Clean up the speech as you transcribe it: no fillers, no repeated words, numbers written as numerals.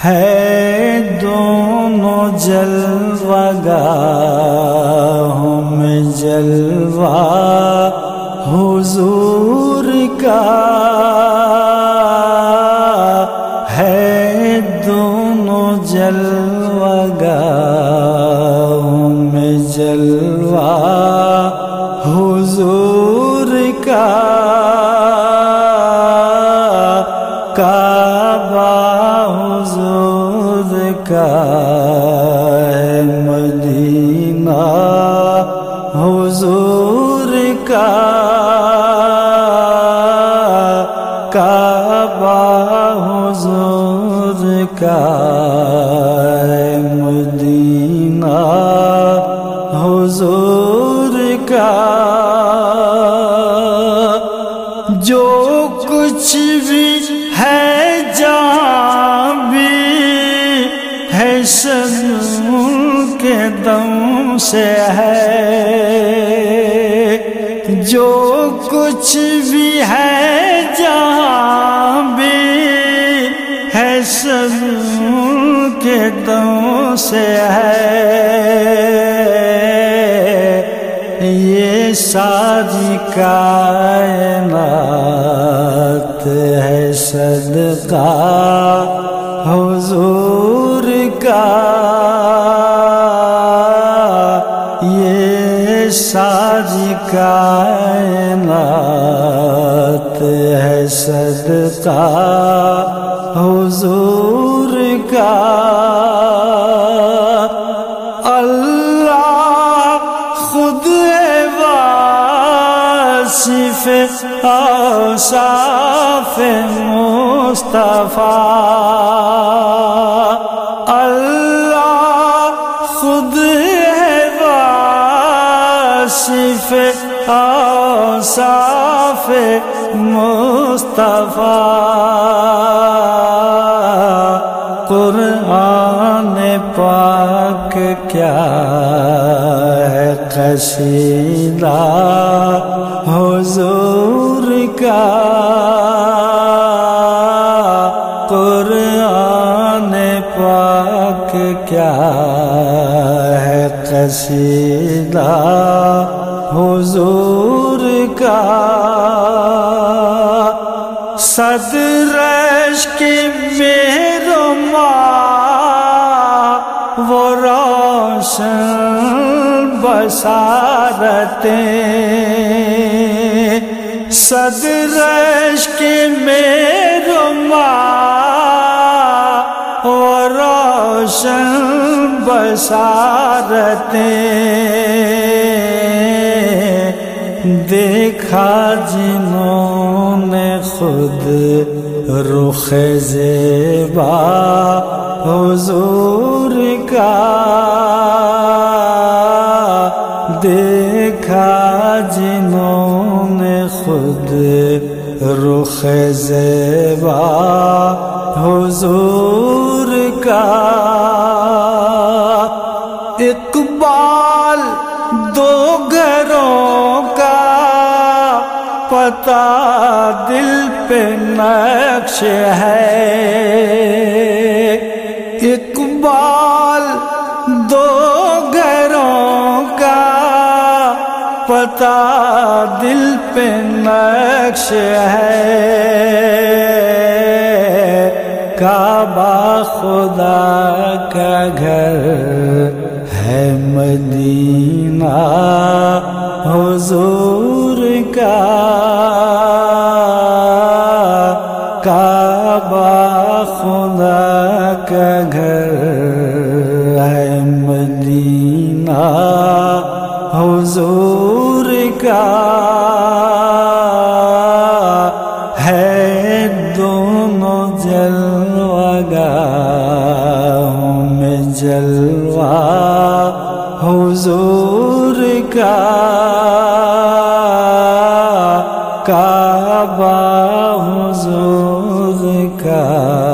ہے دونوں جلوہ گاہوں میں جلوہ حضور کا، ہے دونوں جلوہ گاہوں میں جلوہ حضور کا، کعبہ حضور کا ہے مدینہ حضور کا، کعبہ حضور کا ہے مدینہ حضور کا، جو کچھ بھی ہے جہاں بھی ہے سن کے دم سے ہے، جو کچھ بھی ہے جہاں بھی ہے سن کے دم سے ہے، یہ ساری کائنات ہے صدقہ حضور کا، یہ ساری کائنات ہے صدقہ حضور کا، اللہ خود واصف اوصاف مصطفیٰ، اللہ خود ہے واصف اوصاف مصطفیٰ، قرآن پاک کیا ہے قصیدہ حضور کا، قرآن پاک کیا ہے قصیدہ حضور کا، صد رشک مہر و ماں وہ روشن بصارتیں، صد رشک مہر و ماں وہ روشن بصارتیں، دیکھا جنہوں نے خود رخ زیبا حضور کا، دیکھا جنہوں نے خود رخ زیبا حضور کا، اقبال دو گھروں کا پتہ دل پہ نقش ہے، اقبال دو گھروں کا پتہ دل پہ نقش ہے، کعبہ خدا کا گھر ہے مدینہ حضور کا، کعبہ خدا کا گھر ہے مدینہ حضور کا، ہے دونوں جلوہ گاہوں میں جلوہ حضور کا، کعبہ حضور کا